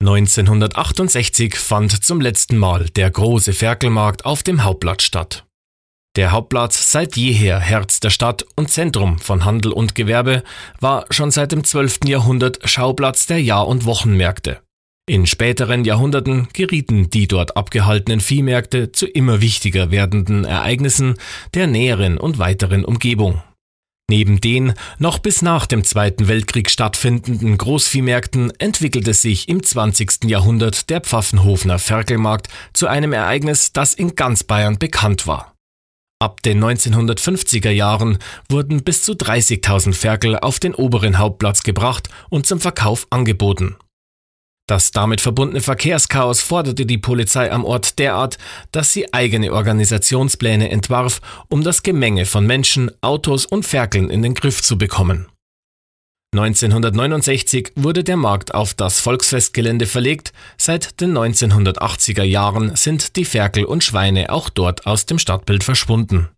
1968 fand zum letzten Mal der große Ferkelmarkt auf dem Hauptplatz statt. Der Hauptplatz, seit jeher Herz der Stadt und Zentrum von Handel und Gewerbe, war schon seit dem 12. Jahrhundert Schauplatz der Jahr- und Wochenmärkte. In späteren Jahrhunderten gerieten die dort abgehaltenen Viehmärkte zu immer wichtiger werdenden Ereignissen der näheren und weiteren Umgebung. Neben den noch bis nach dem Zweiten Weltkrieg stattfindenden Großviehmärkten entwickelte sich im 20. Jahrhundert der Pfaffenhofener Ferkelmarkt zu einem Ereignis, das in ganz Bayern bekannt war. Ab den 1950er Jahren wurden bis zu 30.000 Ferkel auf den oberen Hauptplatz gebracht und zum Verkauf angeboten. Das damit verbundene Verkehrschaos forderte die Polizei am Ort derart, dass sie eigene Organisationspläne entwarf, um das Gemenge von Menschen, Autos und Ferkeln in den Griff zu bekommen. 1969 wurde der Markt auf das Volksfestgelände verlegt, seit den 1980er Jahren sind die Ferkel und Schweine auch dort aus dem Stadtbild verschwunden.